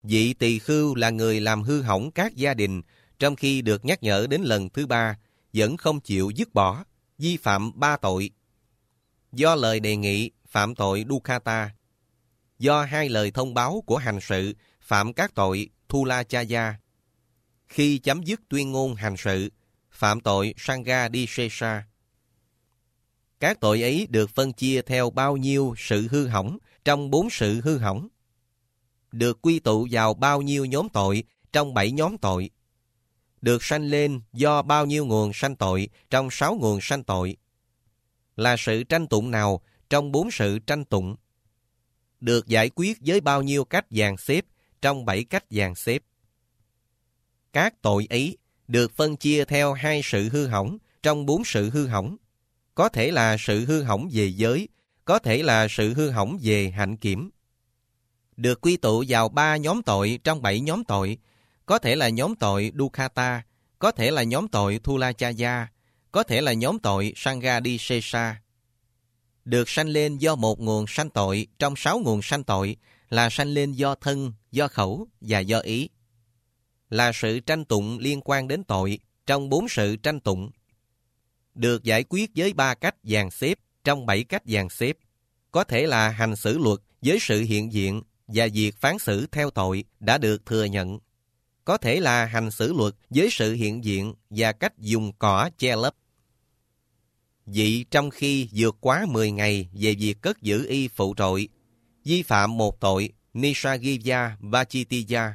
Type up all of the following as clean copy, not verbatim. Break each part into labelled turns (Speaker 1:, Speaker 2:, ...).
Speaker 1: Vị tỳ khưu là người làm hư hỏng các gia đình, trong khi được nhắc nhở đến lần thứ 3, vẫn không chịu dứt bỏ, vi phạm 3 tội. Do lời đề nghị, phạm tội Dukkata. Do 2 lời thông báo của hành sự, phạm các tội Thulachaya. Khi chấm dứt tuyên ngôn hành sự, phạm tội Sangha-disesa. Các tội ấy được phân chia theo bao nhiêu sự hư hỏng trong 4 sự hư hỏng. Được quy tụ vào bao nhiêu nhóm tội trong 7 nhóm tội. Được sanh lên do bao nhiêu nguồn sanh tội trong 6 nguồn sanh tội. Là sự tranh tụng nào trong 4 sự tranh tụng. Được giải quyết với bao nhiêu cách dàn xếp trong 7 cách dàn xếp. Các tội ấy được phân chia theo 2 sự hư hỏng trong 4 sự hư hỏng. Có thể là sự hư hỏng về giới, có thể là sự hư hỏng về hạnh kiểm. Được quy tụ vào 3 nhóm tội trong 7 nhóm tội, có thể là nhóm tội Dukkata, có thể là nhóm tội Thulachaya, có thể là nhóm tội Sangha-disesa. Được sanh lên do một nguồn sanh tội trong 6 nguồn sanh tội là sanh lên do thân, do khẩu và do ý. Là sự tranh tụng liên quan đến tội trong 4 sự tranh tụng. Được giải quyết với 3 cách dàn xếp trong 7 cách dàn xếp. Có thể là hành xử luật với sự hiện diện và việc phán xử theo tội đã được thừa nhận. Có thể là hành xử luật với sự hiện diện và cách dùng cỏ che lấp. Vị trong khi vượt quá 10 ngày về việc cất giữ y phụ trội, vi phạm một tội Nisaggiya Vachitiya.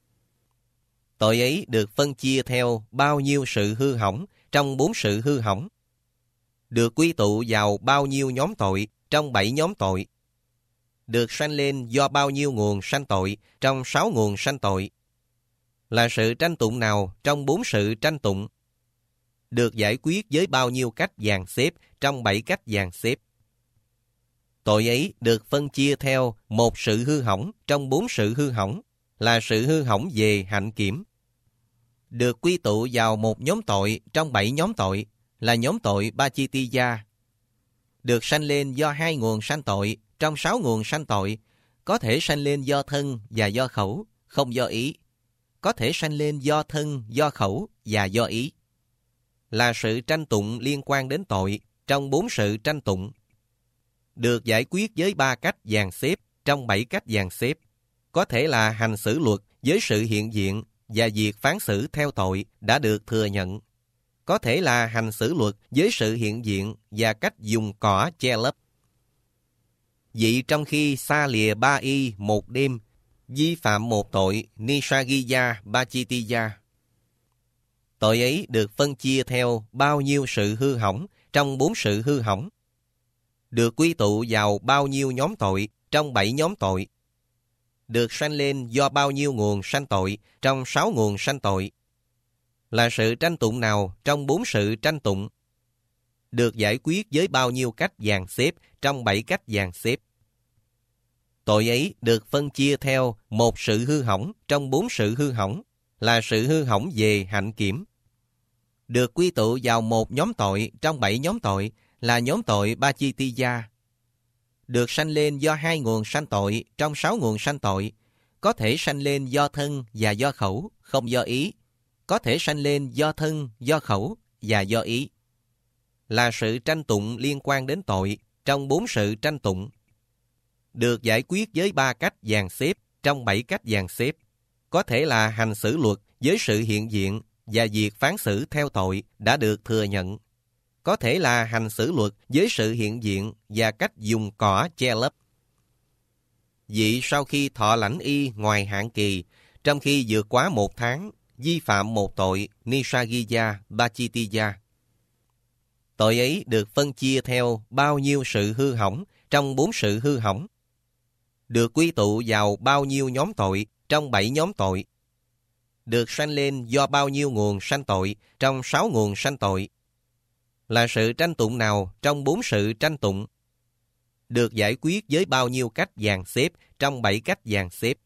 Speaker 1: Tội ấy được phân chia theo bao nhiêu sự hư hỏng trong 4 sự hư hỏng. Được quy tụ vào bao nhiêu nhóm tội trong 7 nhóm tội. Được sanh lên do bao nhiêu nguồn sanh tội trong 6 nguồn sanh tội. Là sự tranh tụng nào trong 4 sự tranh tụng. Được giải quyết với bao nhiêu cách dàn xếp trong 7 cách dàn xếp. Tội ấy được phân chia theo một sự hư hỏng trong 4 sự hư hỏng, là sự hư hỏng về hạnh kiểm. Được quy tụ vào một nhóm tội trong 7 nhóm tội, là nhóm tội Pachitiya. Được sanh lên do 2 nguồn sanh tội trong 6 nguồn sanh tội, có thể sanh lên do thân và do khẩu, không do ý. Có thể sanh lên do thân, do khẩu và do ý. Là sự tranh tụng liên quan đến tội trong 4 sự tranh tụng. Được giải quyết với 3 cách dàn xếp trong 7 cách dàn xếp. Có thể là hành xử luật với sự hiện diện và việc phán xử theo tội đã được thừa nhận. Có thể là hành xử luật với sự hiện diện và cách dùng cỏ che lấp. Vị trong khi xa lìa 3 y 1 đêm, vi phạm một tội Nisaggiya Vachitiya. Tội ấy được phân chia theo bao nhiêu sự hư hỏng trong 4 sự hư hỏng. Được quy tụ vào bao nhiêu nhóm tội trong 7 nhóm tội. Được sanh lên do bao nhiêu nguồn sanh tội trong 6 nguồn sanh tội. Là sự tranh tụng nào trong 4 sự tranh tụng. Được giải quyết với bao nhiêu cách dàn xếp trong 7 cách dàn xếp. Tội ấy được phân chia theo một sự hư hỏng trong 4 sự hư hỏng, là sự hư hỏng về hạnh kiểm. Được quy tụ vào một nhóm tội trong 7 nhóm tội, là nhóm tội Pachitiya. Được sanh lên do 2 nguồn sanh tội trong 6 nguồn sanh tội, có thể sanh lên do thân và do khẩu, không do ý. Có thể sanh lên do thân, do khẩu và do ý. Là sự tranh tụng liên quan đến tội trong 4 sự tranh tụng. Được giải quyết với 3 cách dàn xếp trong 7 cách dàn xếp. Có thể là hành xử luật với sự hiện diện và việc phán xử theo tội đã được thừa nhận. Có thể là hành xử luật với sự hiện diện và cách dùng cỏ che lấp. Vị sau khi thọ lãnh y ngoài hạn kỳ, trong khi vượt quá 1 tháng, vi phạm một tội Nisaggiya Vachitiya. Tội ấy được phân chia theo bao nhiêu sự hư hỏng trong 4 sự hư hỏng. Được quy tụ vào bao nhiêu nhóm tội trong 7 nhóm tội. Được sanh lên do bao nhiêu nguồn sanh tội trong 6 nguồn sanh tội. Là sự tranh tụng nào trong 4 sự tranh tụng. Được giải quyết với bao nhiêu cách dàn xếp trong 7 cách dàn xếp.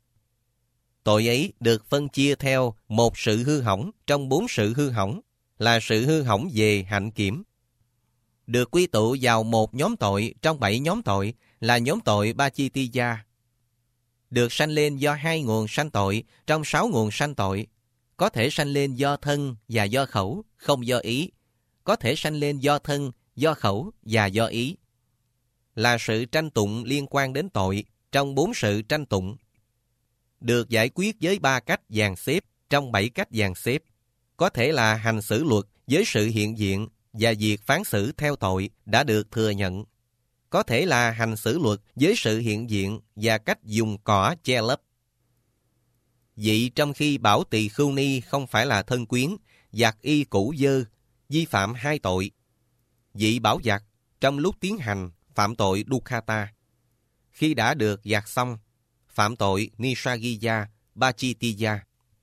Speaker 1: Tội ấy được phân chia theo một sự hư hỏng trong 4 sự hư hỏng, là sự hư hỏng về hạnh kiểm. Được quy tụ vào một nhóm tội trong 7 nhóm tội, là nhóm tội Pachitiya. được sanh lên do 2 nguồn sanh tội trong 6 nguồn sanh tội, có thể sanh lên do thân và do khẩu, không do ý, có thể sanh lên do thân, do khẩu và do ý. Là sự tranh tụng liên quan đến tội trong 4 sự tranh tụng, được giải quyết với 3 cách dàn xếp trong 7 cách dàn xếp, có thể là hành xử luật với sự hiện diện và việc phán xử theo tội đã được thừa nhận, có thể là hành xử luật với sự hiện diện và cách dùng cỏ che lấp. Vậy trong khi bảo tỳ khưu ni không phải là thân quyến, giặt y cũ dơ, vi phạm 2 tội. Vị bảo giặt trong lúc tiến hành phạm tội Dukkata. Khi đã được giặt xong, phạm tội Nisagiya, Pachitiya.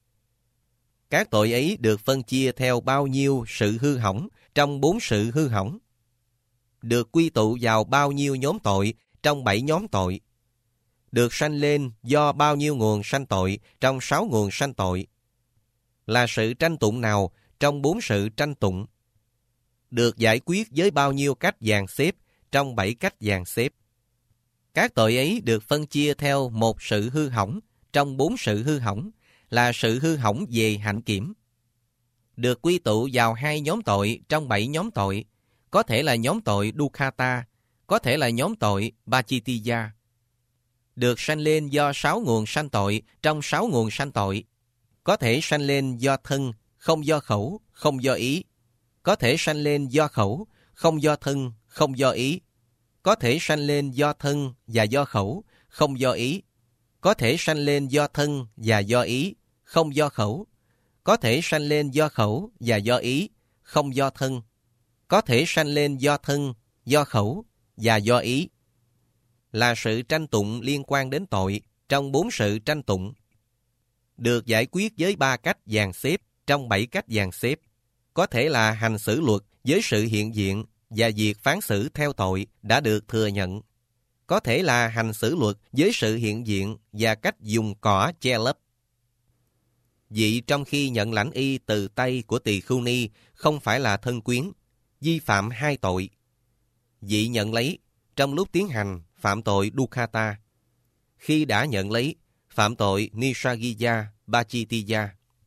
Speaker 1: Các tội ấy được phân chia theo bao nhiêu sự hư hỏng trong 4 sự hư hỏng, được quy tụ vào bao nhiêu nhóm tội trong 7 nhóm tội, được sanh lên do bao nhiêu nguồn sanh tội trong 6 nguồn sanh tội, là sự tranh tụng nào trong 4 sự tranh tụng, được giải quyết với bao nhiêu cách dàn xếp trong 7 cách dàn xếp. Các tội ấy được phân chia theo một sự hư hỏng trong 4 sự hư hỏng, là sự hư hỏng về hạnh kiểm, được quy tụ vào 2 nhóm tội trong 7 nhóm tội, có thể là nhóm tội Dukkata, có thể là nhóm tội Pachitiya, được sanh lên do 6 nguồn sanh tội trong 6 nguồn sanh tội, có thể sanh lên do thân, không do khẩu, không do ý, có thể sanh lên do khẩu, không do thân, không do ý, có thể sanh lên do thân và do khẩu, không do ý, có thể sanh lên do thân và do ý, không do khẩu, có thể sanh lên do khẩu và do ý, không do thân, có thể sanh lên do thân, do khẩu và do ý. Là sự tranh tụng liên quan đến tội trong 4 sự tranh tụng, được giải quyết với 3 cách dàn xếp trong 7 cách dàn xếp, có thể là hành xử luật với sự hiện diện và việc phán xử theo tội đã được thừa nhận, có thể là hành xử luật với sự hiện diện và cách dùng cỏ che lấp. Vị trong khi nhận lãnh y từ tay của tỳ khưu ni không phải là thân quyến, vi phạm 2 tội. Vị nhận lấy trong lúc tiến hành phạm tội Dukkata. Khi đã nhận lấy, phạm tội Nisagiya, Pachitiya.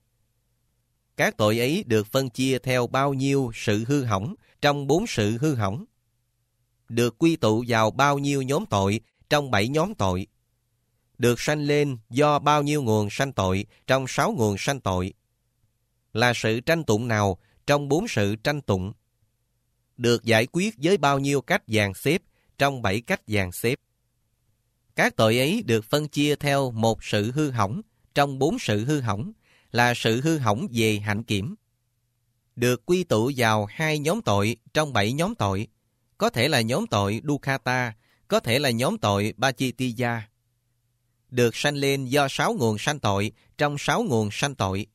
Speaker 1: Các tội ấy được phân chia theo bao nhiêu sự hư hỏng trong 4 sự hư hỏng, được quy tụ vào bao nhiêu nhóm tội trong 7 nhóm tội, được sanh lên do bao nhiêu nguồn sanh tội trong 6 nguồn sanh tội, là sự tranh tụng nào trong 4 sự tranh tụng, được giải quyết với bao nhiêu cách dàn xếp trong 7 cách dàn xếp. Các tội ấy được phân chia theo một sự hư hỏng trong 4 sự hư hỏng, là sự hư hỏng về hạnh kiểm, được quy tụ vào 2 nhóm tội trong 7 nhóm tội, có thể là nhóm tội Dukkata, có thể là nhóm tội Pachitiya, được sanh lên do 6 nguồn sanh tội trong 6 nguồn sanh tội.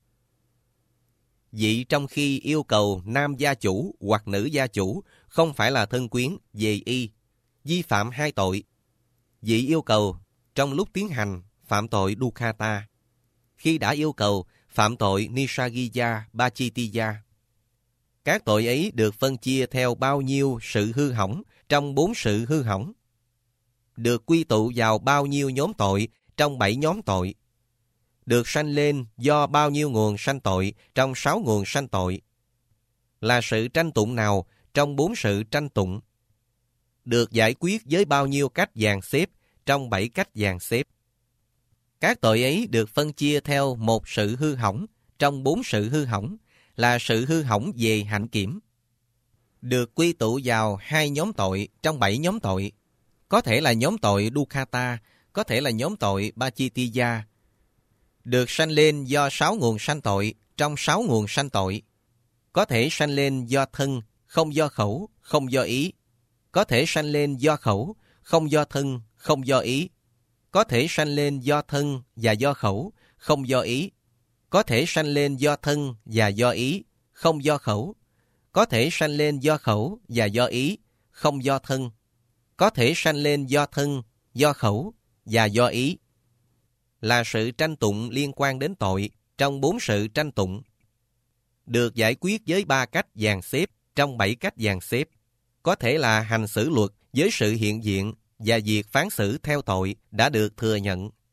Speaker 1: Vị trong khi yêu cầu nam gia chủ hoặc nữ gia chủ không phải là thân quyến về y, vi phạm 2 tội. Vị yêu cầu trong lúc tiến hành phạm tội Dukkata. Khi đã yêu cầu phạm tội Nisagiya, Pachitiya. Các tội ấy được phân chia theo bao nhiêu sự hư hỏng trong 4 sự hư hỏng, được quy tụ vào bao nhiêu nhóm tội trong 7 nhóm tội, được sanh lên do bao nhiêu nguồn sanh tội trong 6 nguồn sanh tội, là sự tranh tụng nào trong 4 sự tranh tụng, được giải quyết với bao nhiêu cách dàn xếp trong 7 cách dàn xếp. Các tội ấy được phân chia theo một sự hư hỏng trong 4 sự hư hỏng, là sự hư hỏng về hạnh kiểm, được quy tụ vào 2 nhóm tội trong 7 nhóm tội, có thể là nhóm tội Dukkata, có thể là nhóm tội Pachitiya, được sanh lên do 6 nguồn sanh tội trong 6 nguồn sanh tội, có thể sanh lên do thân, không do khẩu, không do ý, có thể sanh lên do khẩu, không do thân, không do ý, có thể sanh lên do thân và do khẩu, không do ý, có thể sanh lên do thân và do ý, không do khẩu, có thể sanh lên do khẩu và do ý, không do thân, có thể sanh lên do thân, do khẩu và do ý. Là sự tranh tụng liên quan đến tội trong 4 sự tranh tụng, được giải quyết với 3 cách dàn xếp trong 7 cách dàn xếp, có thể là hành xử luật với sự hiện diện và việc phán xử theo tội đã được thừa nhận,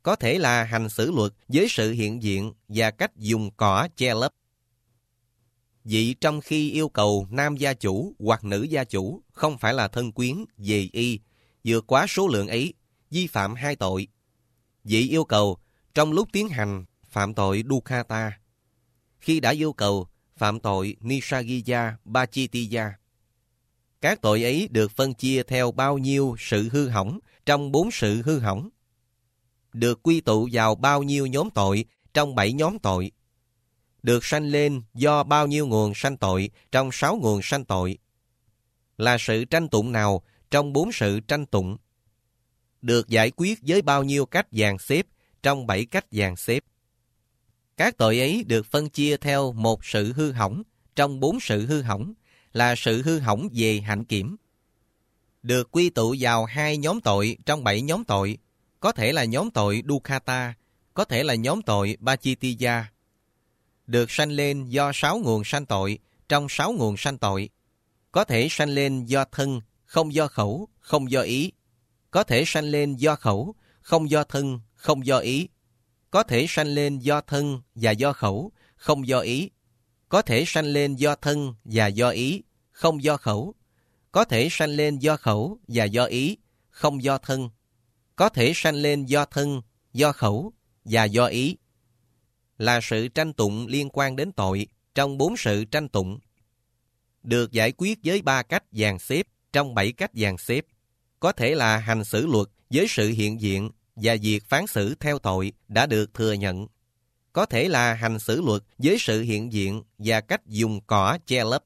Speaker 1: có thể là hành xử luật với sự hiện diện và cách dùng cỏ che lấp. Vị trong khi yêu cầu nam gia chủ hoặc nữ gia chủ không phải là thân quyến về y, vượt quá số lượng ấy, vi phạm 2 tội. Vị yêu cầu trong lúc tiến hành phạm tội Dukkata. Khi đã yêu cầu phạm tội Nissaggiya Pachittiya. Các tội ấy được phân chia theo bao nhiêu sự hư hỏng trong 4 sự hư hỏng. Được quy tụ vào bao nhiêu nhóm tội trong 7 nhóm tội. Được sanh lên do bao nhiêu nguồn sanh tội trong 6 nguồn sanh tội. Là sự tranh tụng nào trong 4 sự tranh tụng. Được giải quyết với bao nhiêu cách dàn xếp trong 7 cách dàn xếp. Các tội ấy được phân chia theo một sự hư hỏng trong 4 sự hư hỏng, là sự hư hỏng về hạnh kiểm. Được quy tụ vào 2 nhóm tội trong 7 nhóm tội, có thể là nhóm tội Dukkata, có thể là nhóm tội Pachittiya. Được sanh lên do 6 nguồn sanh tội trong 6 nguồn sanh tội, có thể sanh lên do thân, không do khẩu, không do ý. Có thể sanh lên do khẩu, không do thân, không do ý. Có thể sanh lên do thân và do khẩu, không do ý. Có thể sanh lên do thân và do ý, không do khẩu. Có thể sanh lên do khẩu và do ý, không do thân. Có thể sanh lên do thân, do khẩu và do ý. Là sự tranh tụng liên quan đến tội trong 4 sự tranh tụng. Được giải quyết với 3 cách dàn xếp trong 7 cách dàn xếp. Có thể là hành xử luật với sự hiện diện và việc phán xử theo tội đã được thừa nhận. Có thể là hành xử luật với sự hiện diện và cách dùng cỏ che lấp.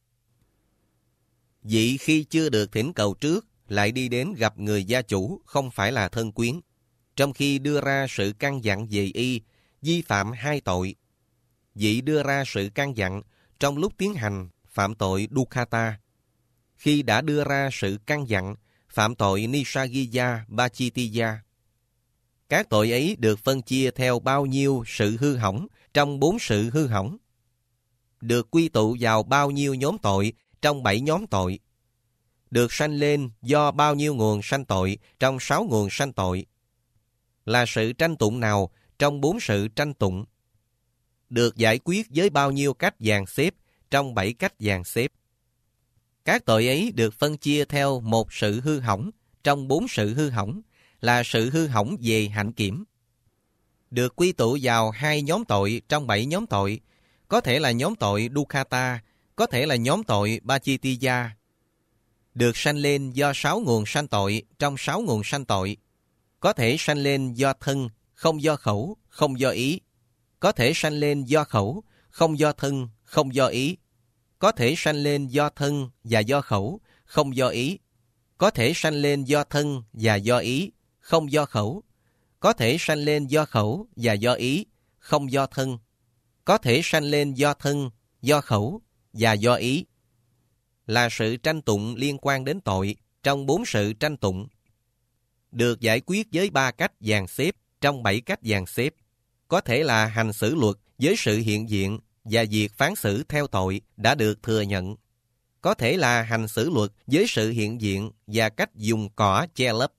Speaker 1: Vị khi chưa được thỉnh cầu trước lại đi đến gặp người gia chủ không phải là thân quyến, trong khi đưa ra sự căn dặn về y, vi phạm 2 tội. Vị đưa ra sự căn dặn trong lúc tiến hành phạm tội Dukkata. Khi đã đưa ra sự căn dặn phạm tội Nissaggiya Pachittiya. Các tội ấy được phân chia theo bao nhiêu sự hư hỏng trong 4 sự hư hỏng. Được quy tụ vào bao nhiêu nhóm tội trong 7 nhóm tội. Được sanh lên do bao nhiêu nguồn sanh tội trong 6 nguồn sanh tội. Là sự tranh tụng nào trong 4 sự tranh tụng. Được giải quyết với bao nhiêu cách dàn xếp trong 7 cách dàn xếp. Các tội ấy được phân chia theo một sự hư hỏng trong 4 sự hư hỏng, là sự hư hỏng về hạnh kiểm. Được quy tụ vào 2 nhóm tội trong 7 nhóm tội, có thể là nhóm tội Dukkata, có thể là nhóm tội Pachittiya. Được sanh lên do 6 nguồn sanh tội trong 6 nguồn sanh tội, có thể sanh lên do thân, không do khẩu, không do ý. Có thể sanh lên do khẩu, không do thân, không do ý. Có thể sanh lên do thân và do khẩu, không do ý. Có thể sanh lên do thân và do ý, không do khẩu. Có thể sanh lên do khẩu và do ý, không do thân. Có thể sanh lên do thân, do khẩu và do ý. Là sự tranh tụng liên quan đến tội trong 4 sự tranh tụng. Được giải quyết với 3 cách dàn xếp trong 7 cách dàn xếp. Có thể là hành xử luật với sự hiện diện và việc phán xử theo tội đã được thừa nhận. Có thể là hành xử luật với sự hiện diện và cách dùng cỏ che lấp.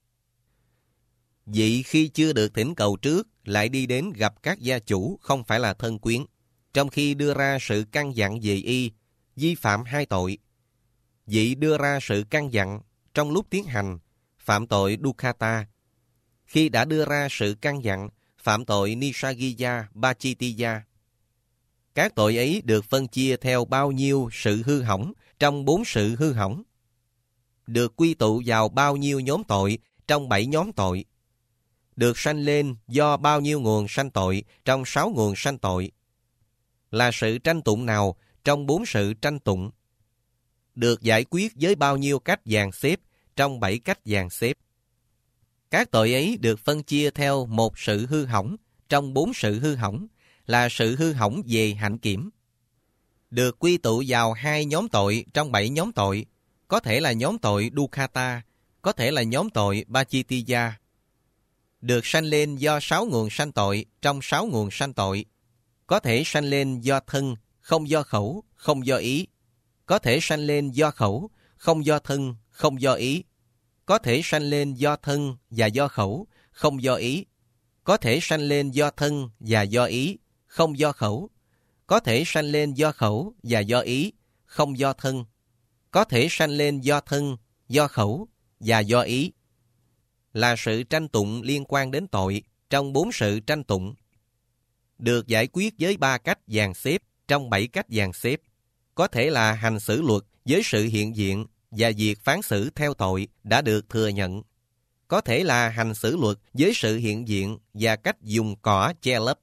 Speaker 1: Vị khi chưa được thỉnh cầu trước lại đi đến gặp các gia chủ không phải là thân quyến, trong khi đưa ra sự căn dặn về y, vi phạm 2 tội. Vị đưa ra sự căn dặn trong lúc tiến hành phạm tội Dukkata. Khi đã đưa ra sự căn dặn phạm tội Nissaggiya Pachittiya. Các tội ấy được phân chia theo bao nhiêu sự hư hỏng trong 4 sự hư hỏng. Được quy tụ vào bao nhiêu nhóm tội trong 7 nhóm tội. Được sanh lên do bao nhiêu nguồn sanh tội trong 6 nguồn sanh tội. Là sự tranh tụng nào trong 4 sự tranh tụng. Được giải quyết với bao nhiêu cách dàn xếp trong 7 cách dàn xếp. Các tội ấy được phân chia theo một sự hư hỏng trong 4 sự hư hỏng, là sự hư hỏng về hạnh kiểm. Được quy tụ vào 2 nhóm tội trong 7 nhóm tội, có thể là nhóm tội Dukkata, có thể là nhóm tội Pachittiya. Được sanh lên do 6 nguồn sanh tội trong 6 nguồn sanh tội, có thể sanh lên do thân, không do khẩu, không do ý. Có thể sanh lên do khẩu, không do thân, không do ý. Có thể sanh lên do thân và do khẩu, không do ý. có thể sanh lên do thân và do ý, không do khẩu. Có thể sanh lên do khẩu và do ý, không do thân. Có thể sanh lên do thân, do khẩu và do ý. Là sự tranh tụng liên quan đến tội trong 4 sự tranh tụng. Được giải quyết với 3 cách dàn xếp trong 7 cách dàn xếp. Có thể là hành xử luật với sự hiện diện và việc phán xử theo tội đã được thừa nhận. Có thể là hành xử luật với sự hiện diện và cách dùng cỏ che lấp.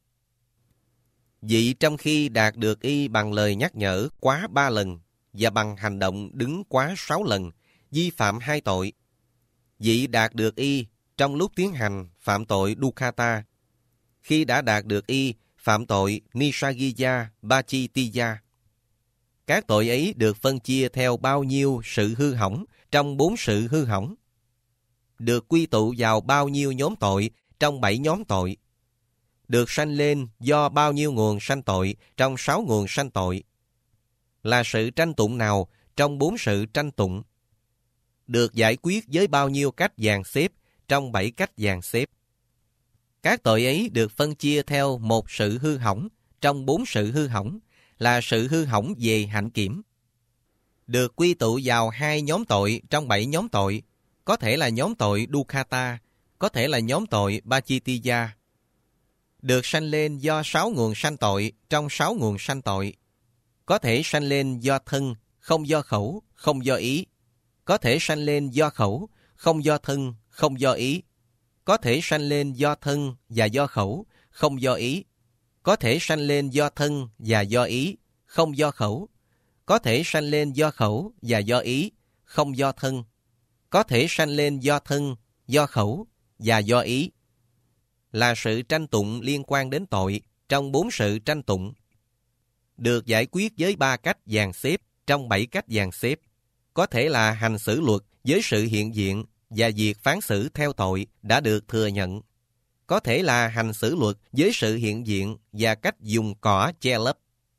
Speaker 1: Vị trong khi đạt được y bằng lời nhắc nhở quá 3 lần và bằng hành động đứng quá 6 lần, vi phạm 2 tội. Vị đạt được y trong lúc tiến hành phạm tội Dukkata. Khi đã đạt được y phạm tội Nissaggiya Pachittiya. Các tội ấy được phân chia theo bao nhiêu sự hư hỏng trong 4 sự hư hỏng. Được quy tụ vào bao nhiêu nhóm tội trong 7 nhóm tội. Được sanh lên do bao nhiêu nguồn sanh tội trong 6 nguồn sanh tội. Là sự tranh tụng nào trong 4 sự tranh tụng. Được giải quyết với bao nhiêu cách dàn xếp trong 7 cách dàn xếp. Các tội ấy được phân chia theo một sự hư hỏng trong 4 sự hư hỏng, là sự hư hỏng về hạnh kiểm. Được quy tụ vào 2 nhóm tội trong 7 nhóm tội, có thể là nhóm tội Dukkata, có thể là nhóm tội Pachittiya. Được sanh lên do 6 nguồn sanh tội trong 6 nguồn sanh tội. Có thể sanh lên do thân, không do khẩu, không do ý. Có thể sanh lên do khẩu, không do thân, không do ý. Có thể sanh lên do thân và do khẩu, không do ý. Có thể sanh lên do thân và do ý, không do khẩu. Có thể sanh lên do khẩu và do ý, không do thân. Có thể sanh lên do thân, do khẩu và do ý. Là sự tranh tụng liên quan đến tội trong 4 sự tranh tụng. Được giải quyết với 3 cách dàn xếp trong 7 cách dàn xếp. Có thể là hành xử luật với sự hiện diện và việc phán xử theo tội đã được thừa nhận. Có thể là hành xử luật với sự hiện diện và cách dùng cỏ che lấp.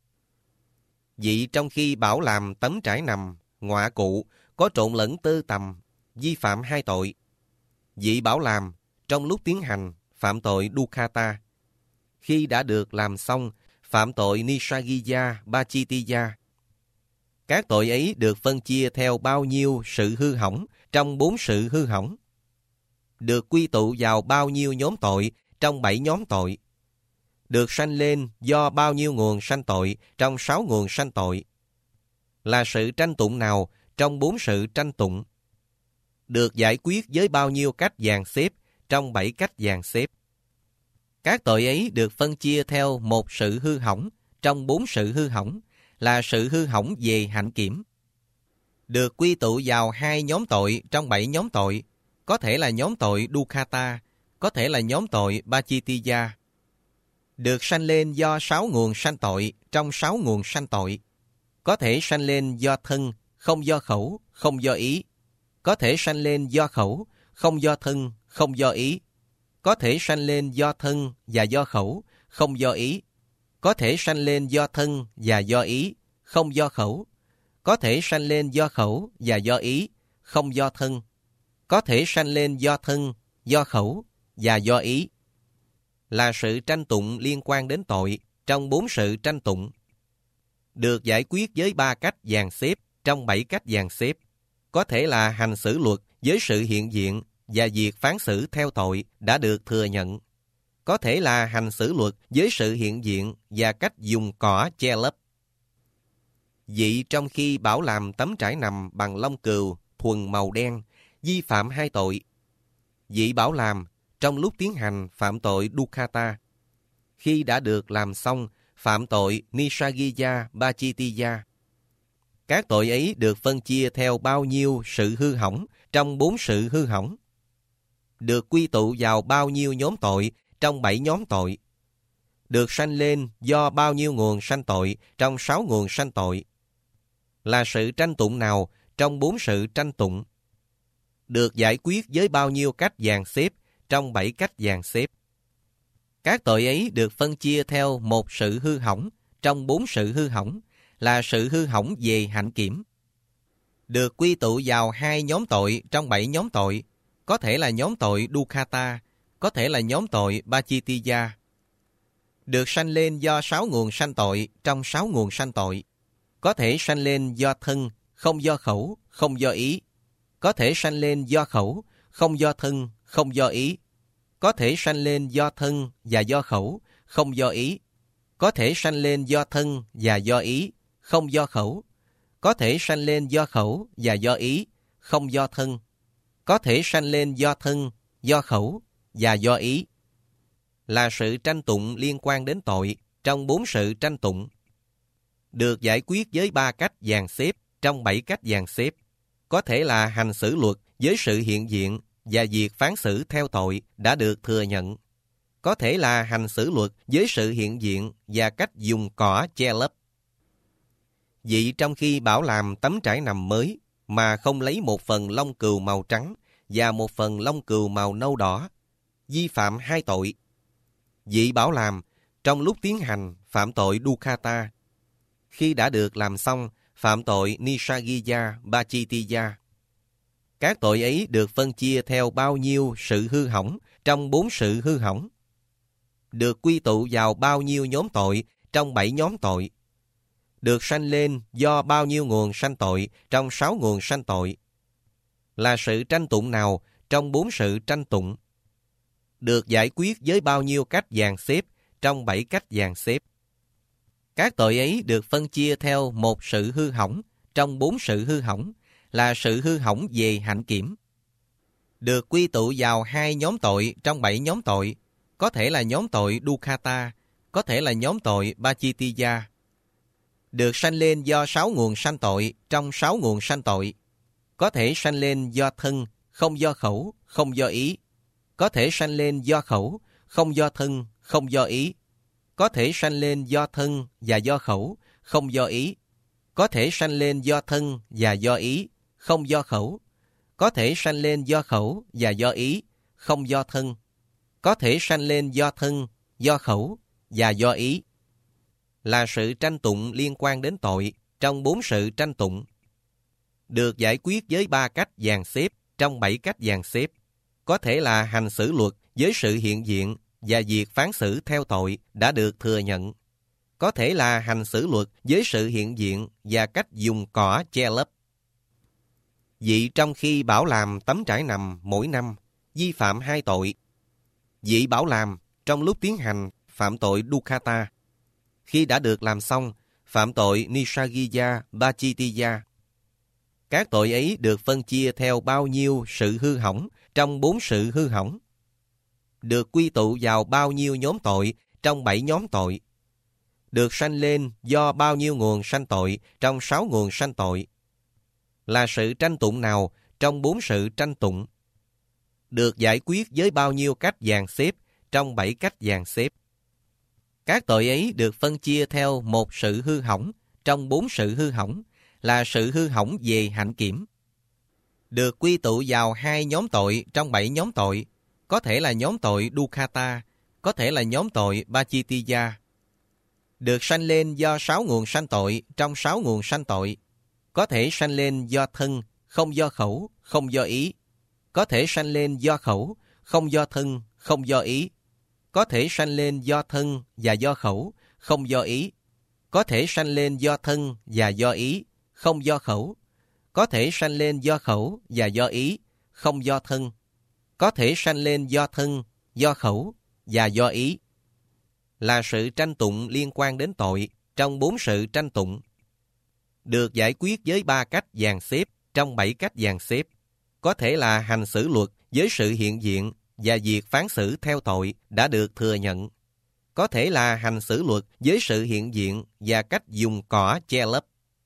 Speaker 1: Vị trong khi bảo làm tấm trải nằm, ngọa cụ, có trộn lẫn tơ tằm, vi phạm 2 tội. Vị bảo làm trong lúc tiến hành phạm tội Dukkata. Khi đã được làm xong, phạm tội Nissaggiya Pachittiya. Các tội ấy được phân chia theo bao nhiêu sự hư hỏng trong 4 sự hư hỏng. Được quy tụ vào bao nhiêu nhóm tội trong 7 nhóm tội. Được sanh lên do bao nhiêu nguồn sanh tội trong 6 nguồn sanh tội. Là sự tranh tụng nào trong 4 sự tranh tụng. Được giải quyết với bao nhiêu cách dàn xếp trong 7 cách dàn xếp. Các tội ấy được phân chia theo một sự hư hỏng trong 4 sự hư hỏng, là sự hư hỏng về hạnh kiểm. Được quy tụ vào 2 nhóm tội trong 7 nhóm tội, có thể là nhóm tội Dukkata, có thể là nhóm tội Pachittiya. Được sanh lên do 6 nguồn sanh tội trong 6 nguồn sanh tội. Có thể sanh lên do thân, không do khẩu, không do ý. Có thể sanh lên do khẩu, không do thân, không do ý. Có thể sanh lên do thân và do khẩu, không do ý. Có thể sanh lên do thân và do ý, không do khẩu. Có thể sanh lên do khẩu và do ý, không do thân. Có thể sanh lên do thân, do khẩu và do ý. Là sự tranh tụng liên quan đến tội trong 4 sự tranh tụng. Được giải quyết với 3 cách dàn xếp trong 7 cách dàn xếp. Có thể là hành xử luật với sự hiện diện và việc phán xử theo tội đã được thừa nhận. Có thể là hành xử luật với sự hiện diện và cách dùng cỏ che lấp. Vị trong khi bảo làm tấm trải nằm bằng lông cừu thuần màu đen, vi phạm 2 tội. Vị bảo làm trong lúc tiến hành phạm tội Dukkata. Khi đã được làm xong, phạm tội Nissaggiya Pachittiya. Các tội ấy được phân chia theo bao nhiêu sự hư hỏng trong 4 sự hư hỏng. Được quy tụ vào bao nhiêu nhóm tội trong 7 nhóm tội. Được sanh lên do bao nhiêu nguồn sanh tội trong 6 nguồn sanh tội. Là sự tranh tụng nào trong 4 sự tranh tụng. Được giải quyết với bao nhiêu cách dàn xếp trong 7 cách dàn xếp. Các tội ấy được phân chia theo một sự hư hỏng trong 4 sự hư hỏng, là sự hư hỏng về hạnh kiểm. Được quy tụ vào 2 nhóm tội trong 7 nhóm tội, có thể là nhóm tội Dukkata, có thể là nhóm tội Pachitiya. Được sanh lên do 6 nguồn sanh tội trong 6 nguồn sanh tội. Có thể sanh lên do thân, không do khẩu, không do ý. Có thể sanh lên do khẩu, không do thân, không do ý. Có thể sanh lên do thân và do khẩu, không do ý. Có thể sanh lên do thân và do ý, không do khẩu. Có thể sanh lên do khẩu và do ý, không do thân. Có thể sanh lên do thân, do khẩu và do ý. Là sự tranh tụng liên quan đến tội trong 4 sự tranh tụng. Được giải quyết với 3 cách dàn xếp trong 7 cách dàn xếp. Có thể là hành xử luật với sự hiện diện và việc phán xử theo tội đã được thừa nhận. Có thể là hành xử luật với sự hiện diện và cách dùng cỏ che lấp. Vậy trong khi bảo làm tấm trải nằm mới mà không lấy một phần lông cừu màu trắng và một phần lông cừu màu nâu đỏ, vi phạm 2 tội. Vị bảo làm trong lúc tiến hành phạm tội Dukkata. Khi đã được làm xong, phạm tội Nissaggiya Pachitiya. Các tội ấy được phân chia theo bao nhiêu sự hư hỏng trong 4 sự hư hỏng. Được quy tụ vào bao nhiêu nhóm tội trong 7 nhóm tội. Được sanh lên do bao nhiêu nguồn sanh tội trong 6 nguồn sanh tội. Là sự tranh tụng nào trong 4 sự tranh tụng. Được giải quyết với bao nhiêu cách dàn xếp trong 7 cách dàn xếp. Các tội ấy được phân chia theo một sự hư hỏng trong 4 sự hư hỏng, là sự hư hỏng về hạnh kiểm. Được quy tụ vào 2 nhóm tội trong 7 nhóm tội, có thể là nhóm tội Dukkata, có thể là nhóm tội Pachitiya. Được sanh lên do 6 nguồn sanh tội trong 6 nguồn sanh tội, có thể sanh lên do thân, không do khẩu, không do ý. Có thể sanh lên do khẩu, không do thân, không do ý. Có thể sanh lên do thân và do khẩu, không do ý. Có thể sanh lên do thân và do ý, không do khẩu. Có thể sanh lên do khẩu và do ý, không do thân. Có thể sanh lên do thân, do khẩu và do ý. Là sự tranh tụng liên quan đến tội trong 4 sự tranh tụng. Được giải quyết với 3 cách dàn xếp trong 7 cách dàn xếp. Có thể là hành xử luật với sự hiện diện và việc phán xử theo tội đã được thừa nhận. Có thể là hành xử luật với sự hiện diện và cách dùng cỏ che lấp. Vị trong khi bảo làm tấm trải nằm mỗi năm, vi phạm 2 tội. Vị bảo làm trong lúc tiến hành phạm tội Dukkata. Khi đã được làm xong, phạm tội Nissaggiya Pachitiya. Các tội ấy được phân chia theo bao nhiêu sự hư hỏng trong 4 sự hư hỏng. Được quy tụ vào bao nhiêu nhóm tội trong 7 nhóm tội. Được sanh lên do bao nhiêu nguồn sanh tội trong 6 nguồn sanh tội. Là sự tranh tụng nào trong 4 sự tranh tụng. Được giải quyết với bao nhiêu cách dàn xếp trong 7 cách dàn xếp. Các tội ấy được phân chia theo một sự hư hỏng trong 4 sự hư hỏng, là sự hư hỏng về hạnh kiểm. Được quy tụ vào 2 nhóm tội trong 7 nhóm tội, có thể là nhóm tội Dukkata, có thể là nhóm tội Pachitiya. Được sanh lên do 6 nguồn sanh tội trong 6 nguồn sanh tội, có thể sanh lên do thân, không do khẩu, không do ý. Có thể sanh lên do khẩu, không do thân, không do ý. Có thể sanh lên do thân và do khẩu, không do ý. Có thể sanh lên do thân và do ý, không do khẩu. Có thể sanh lên do khẩu và do ý, không do thân. Có thể sanh lên do thân, do khẩu và do ý. Là sự tranh tụng liên quan đến tội trong 4 sự tranh tụng. Được giải quyết với 3 cách dàn xếp trong 7 cách dàn xếp. Có thể là hành xử luật với sự hiện diện và việc phán xử theo tội đã được thừa nhận. Có thể là hành xử luật với sự hiện diện và cách dùng cỏ che lấp.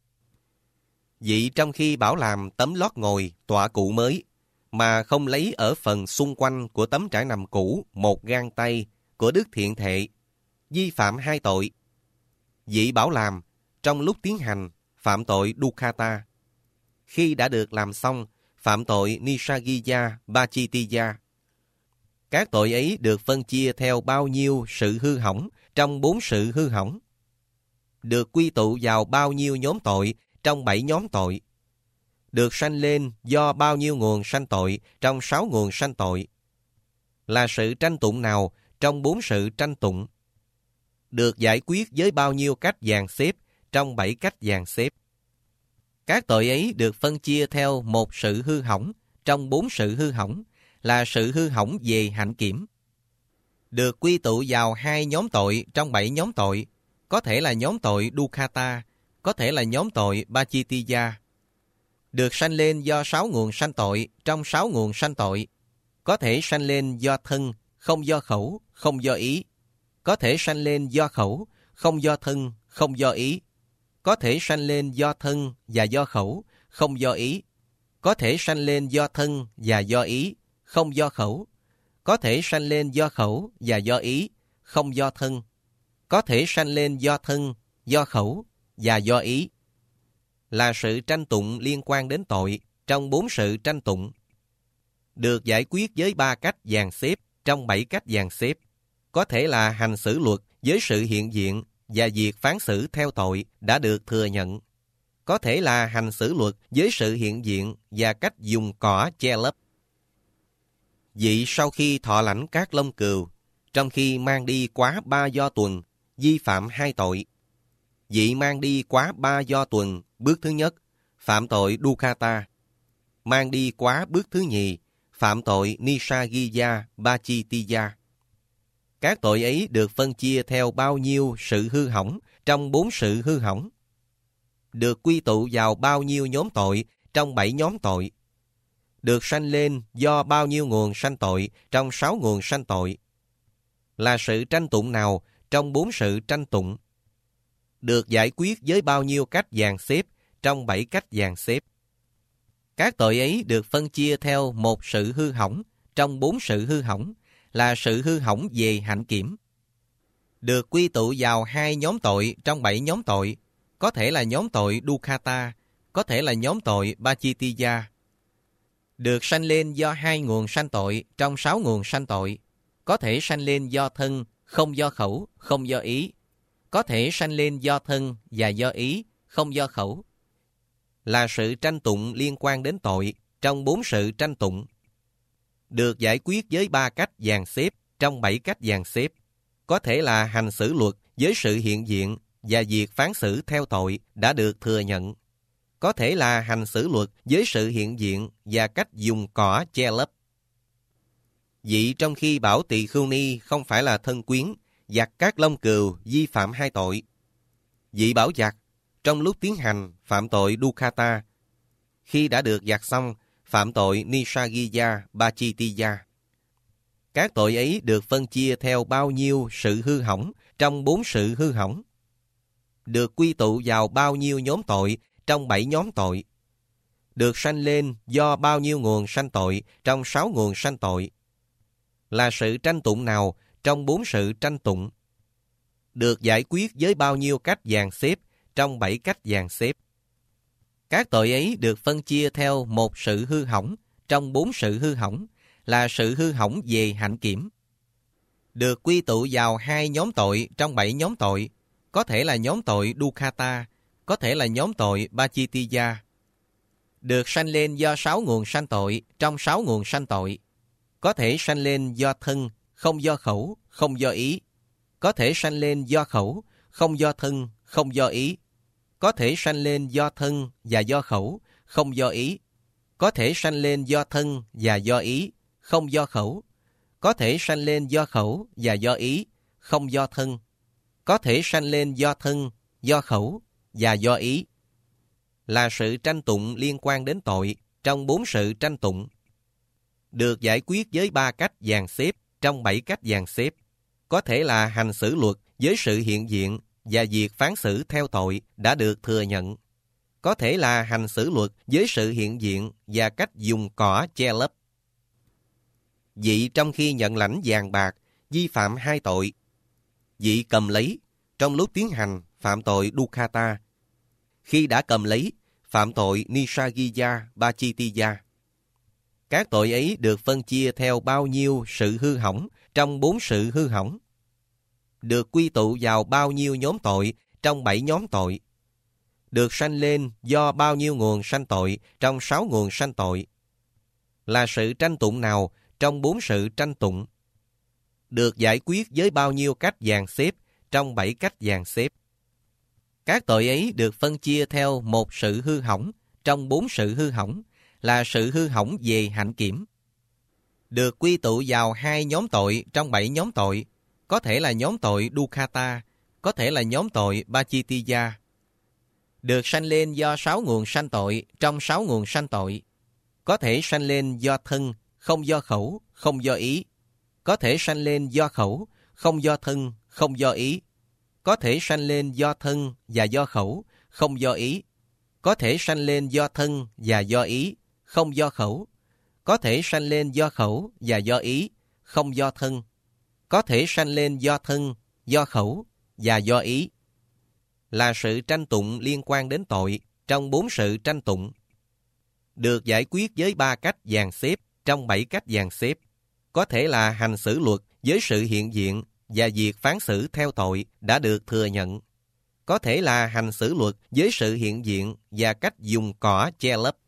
Speaker 1: Vị trong khi bảo làm tấm lót ngồi tọa cụ mới, mà không lấy ở phần xung quanh của tấm trải nằm cũ một gang tay của đức thiện thệ, vi phạm 2 tội. Vị bảo làm trong lúc tiến hành phạm tội Dukkata. Khi đã được làm xong, phạm tội Nissaggiya Pachitiya. Các tội ấy được phân chia theo bao nhiêu sự hư hỏng trong 4 sự hư hỏng. Được quy tụ vào bao nhiêu nhóm tội trong 7 nhóm tội. Được sanh lên do bao nhiêu nguồn sanh tội trong 6 nguồn sanh tội. là sự tranh tụng nào trong 4 sự tranh tụng, được giải quyết với bao nhiêu cách dàn xếp trong 7 cách dàn xếp. Các tội ấy được phân chia theo một sự hư hỏng trong 4 sự hư hỏng, là sự hư hỏng về hạnh kiểm. Được quy tụ vào 2 nhóm tội trong 7 nhóm tội, có thể là nhóm tội Dukkata, có thể là nhóm tội Pacittiya. Được sanh lên do 6 nguồn sanh tội trong 6 nguồn sanh tội, có thể sanh lên do thân, không do khẩu, không do ý. Có thể sanh lên do khẩu, không do thân, không do ý. Có thể sanh lên do thân và do khẩu, không do ý. Có thể sanh lên do thân và do ý, không do khẩu. Có thể sanh lên do khẩu và do ý, không do thân. Có thể sanh lên do thân, do khẩu và do ý. Là sự tranh tụng liên quan đến tội trong 4 sự tranh tụng, được giải quyết với 3 cách dàn xếp trong 7 cách dàn xếp. Có thể là hành xử luật với sự hiện diện và việc phán xử theo tội đã được thừa nhận. Có thể là hành xử luật với sự hiện diện và cách dùng cỏ che lấp. Vị sau khi thọ lãnh các lông cừu, trong khi mang đi quá 3 do tuần, vi phạm 2 tội. Vị mang đi quá 3 do tuần, bước thứ nhất, phạm tội Dukkata. Mang đi quá bước thứ nhì, phạm tội Nissaggiya Pacittiya. Các tội ấy được phân chia theo bao nhiêu sự hư hỏng trong 4 sự hư hỏng, được quy tụ vào bao nhiêu nhóm tội trong 7 nhóm tội, được sanh lên do bao nhiêu nguồn sanh tội trong 6 nguồn sanh tội, là sự tranh tụng nào trong 4 sự tranh tụng, được giải quyết với bao nhiêu cách dàn xếp trong 7 cách dàn xếp. Các tội ấy được phân chia theo một sự hư hỏng trong 4 sự hư hỏng, là sự hư hỏng về hạnh kiểm. Được quy tụ vào 2 nhóm tội trong 7 nhóm tội, có thể là nhóm tội Dukkata, có thể là nhóm tội Pacittiya. Được sanh lên do 2 nguồn sanh tội trong 6 nguồn sanh tội, có thể sanh lên do thân, không do khẩu, không do ý. Có thể sanh lên do thân và do ý, không do khẩu. Là sự tranh tụng liên quan đến tội trong 4 sự tranh tụng, được giải quyết với 3 cách dàn xếp trong 7 cách dàn xếp. Có thể là hành xử luật với sự hiện diện và việc phán xử theo tội đã được thừa nhận. Có thể là hành xử luật với sự hiện diện và cách dùng cỏ che lấp. Vị trong khi bảo tỳ khưu ni không phải là thân quyến, giặt các lông cừu vi phạm 2 tội. Vị bảo giặt, trong lúc tiến hành phạm tội Dukkata. Khi đã được giặt xong, phạm tội Nissaggiya Pacittiya. Các tội ấy được phân chia theo bao nhiêu sự hư hỏng trong 4 sự hư hỏng, được quy tụ vào bao nhiêu nhóm tội trong 7 nhóm tội, được sanh lên do bao nhiêu nguồn sanh tội trong 6 nguồn sanh tội, là sự tranh tụng nào trong 4 sự tranh tụng, được giải quyết với bao nhiêu cách dàn xếp trong 7 cách dàn xếp. Các tội ấy được phân chia theo một sự hư hỏng trong 4 sự hư hỏng, là sự hư hỏng về hạnh kiểm. Được quy tụ vào 2 nhóm tội trong 7 nhóm tội, có thể là nhóm tội Dukkata, có thể là nhóm tội Pacittiya. Được sanh lên do 6 nguồn sanh tội trong 6 nguồn sanh tội, có thể sanh lên do thân, không do khẩu, không do ý. Có thể sanh lên do khẩu, không do thân, không do ý. Có thể sanh lên do thân và do khẩu, không do ý. Có thể sanh lên do thân và do ý, không do khẩu. Có thể sanh lên do khẩu và do ý, không do thân. Có thể sanh lên do thân, do khẩu và do ý. Là sự tranh tụng liên quan đến tội trong 4 sự tranh tụng, được giải quyết với 3 cách dàn xếp trong 7 cách dàn xếp. Có thể là hành xử luật với sự hiện diện và việc phán xử theo tội đã được thừa nhận. Có thể là hành xử luật với sự hiện diện và cách dùng cỏ che lấp. Vị trong khi nhận lãnh vàng bạc vi phạm 2 tội. Vị cầm lấy, trong lúc tiến hành phạm tội Dukkata. Khi đã cầm lấy, phạm tội Nissaggiya Pacittiya. Các tội ấy được phân chia theo bao nhiêu sự hư hỏng trong 4 sự hư hỏng, được quy tụ vào bao nhiêu nhóm tội trong 7 nhóm tội, được sanh lên do bao nhiêu nguồn sanh tội trong 6 nguồn sanh tội, là sự tranh tụng nào trong 4 sự tranh tụng, được giải quyết với bao nhiêu cách dàn xếp trong 7 cách dàn xếp. Các tội ấy được phân chia theo một sự hư hỏng trong 4 sự hư hỏng, là sự hư hỏng về hạnh kiểm. Được quy tụ vào 2 nhóm tội trong 7 nhóm tội, có thể là nhóm tội Dukkata, có thể là nhóm tội Pacittiya. Được sanh lên do 6 nguồn sanh tội trong 6 nguồn sanh tội, có thể sanh lên do thân, không do khẩu, không do ý. Có thể sanh lên do khẩu, không do thân, không do ý. Có thể sanh lên do thân và do khẩu, không do ý. Có thể sanh lên do thân và do ý, không do khẩu. Có thể sanh lên do khẩu và do ý, không do thân. Có thể sanh lên do thân, do khẩu và do ý. Là sự tranh tụng liên quan đến tội trong 4 sự tranh tụng. Được giải quyết với 3 cách dàn xếp trong 7 cách dàn xếp. Có thể là hành xử luật với sự hiện diện và việc phán xử theo tội đã được thừa nhận. Có thể là hành xử luật với sự hiện diện và cách dùng cỏ che lấp.